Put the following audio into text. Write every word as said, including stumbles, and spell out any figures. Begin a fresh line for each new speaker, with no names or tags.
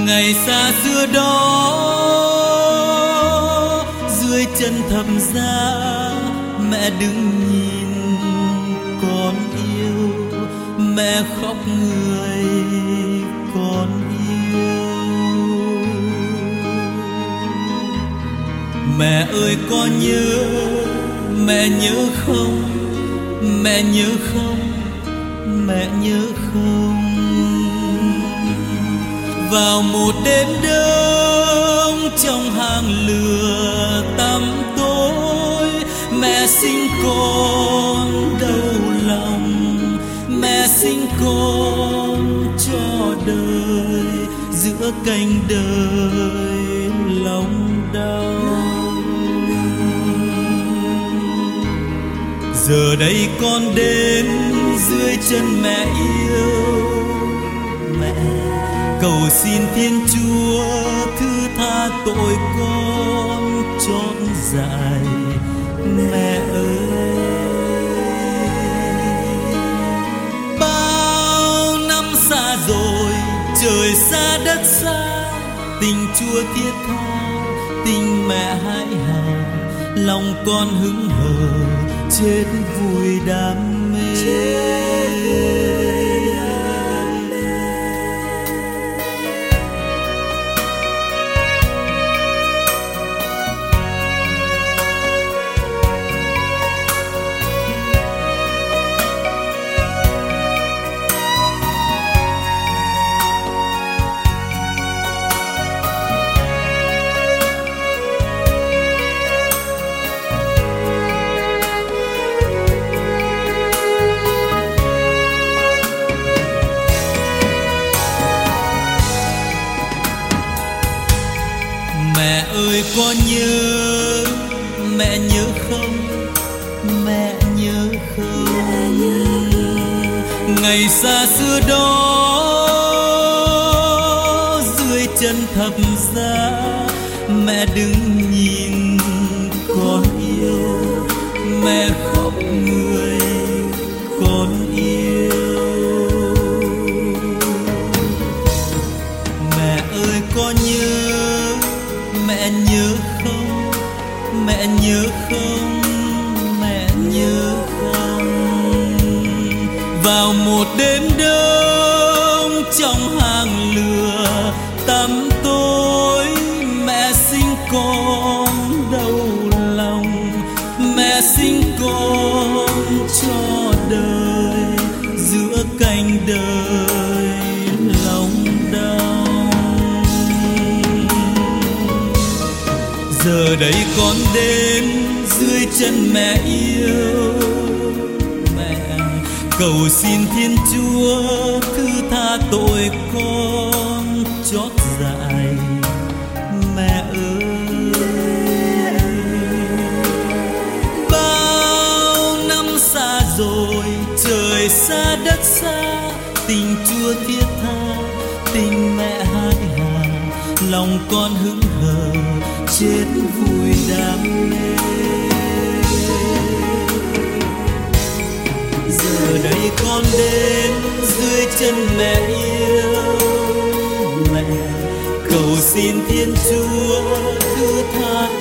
Ngày xa xưa đó dưới chân thập giá mẹ đứng nhìn con yêu, mẹ khóc người con yêu. Mẹ ơi con nhớ, mẹ nhớ không, mẹ nhớ không, mẹ nhớ không. Vào một đêm đông trong hang lửa tăm tối, mẹ sinh con đau lòng, mẹ sinh con cho đời giữa cánh đời lòng đau. Giờ đây con đến dưới chân mẹ yêu, mẹ cầu xin Thiên Chúa thứ tha tội con trọn dài. Mẹ ơi, bao năm xa rồi, trời xa đất xa, tình Chúa thiết tha, tình mẹ hãi hùng, lòng con hững hờ chết vui đam mê. Mẹ ơi con nhớ, mẹ nhớ không, mẹ nhớ không. Ngày xa xưa đó dưới chân thập giá mẹ đứng nhìn con yêu, mẹ khóc người con yêu. Mẹ ơi con nhớ, mẹ nhớ không, mẹ nhớ không, mẹ nhớ không. Vào một đêm đông trong hang lửa tăm tối, mẹ sinh con đau lòng, mẹ sinh con cho đời giữa cánh đời lòng đau. Giờ đây con đến dưới chân mẹ yêu, mẹ cầu xin Thiên Chúa thứ tha tội con chót dại. Mẹ ơi, bao năm xa rồi, trời xa đất xa, tình Chúa thiết tha, tình mẹ hãi hà, lòng con hững hờ chết vui đam mê. Giờ đây con đến dưới chân mẹ yêu, mẹ cầu xin Thiên Chúa thứ tha